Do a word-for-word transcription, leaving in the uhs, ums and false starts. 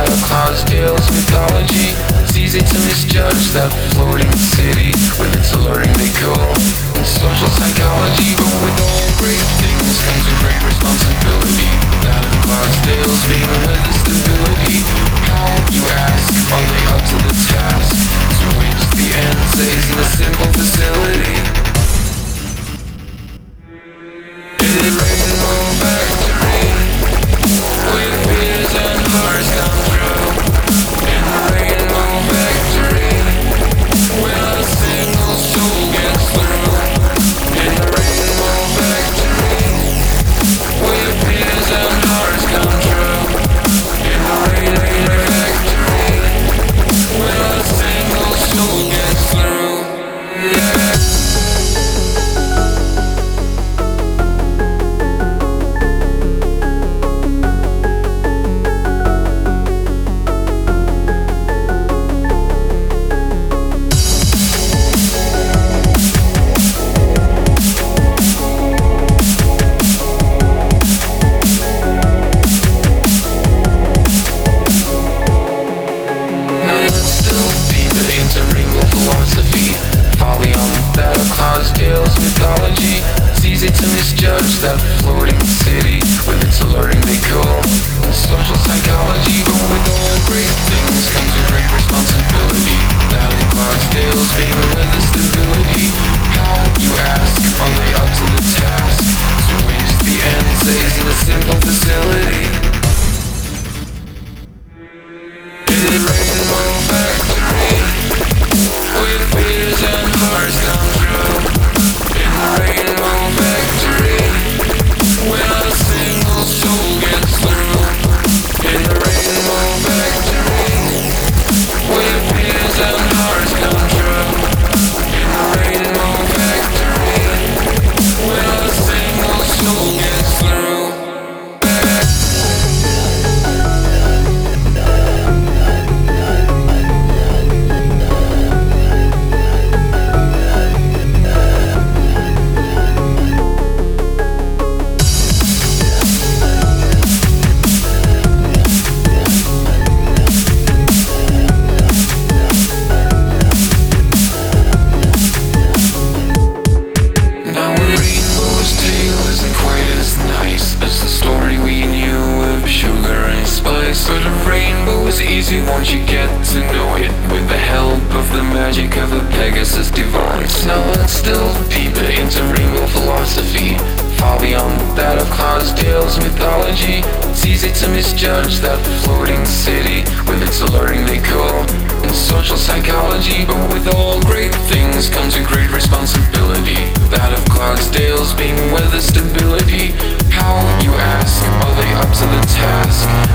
that of Clydesdale's mythology. It's easy to misjudge that floating city with its alluring decor and social psychology. But with all great things comes a great responsibility. That of Clydesdale's being with the stability. How, you ask, are they up to the task to reach the end stays in a simple facility? Is it rainbow factory with beers and hearts come true? In the rainbow factory where a single soul gets through. In the rainbow factory where beers and hearts come true. In the rainbow factory where a single soul gets through. Yeah. Mythology. It's easy to misjudge that floating city with its alluring decor and social psychology. But with all great things comes a great responsibility. That of Clydesdale's being with the stability. How, you ask, are they up to the task to reach the end stays in a simple facility? Is it rainbow factory with beers and hearts come true? Rainbow factory where a single soul gets through. In the rainbow factory where fears and hearts come true. In the rainbow factory where a single soul gets through. But a rainbow is easy once you get to know it, with the help of the magic of a Pegasus device. Now let's delve deeper into rainbow philosophy, far beyond that of Clydesdale's mythology. It's easy to misjudge that floating city with its alluring decor and social psychology. But with all great things comes a great responsibility. That of Clydesdale's being with the stability. How, you ask, are they up to the task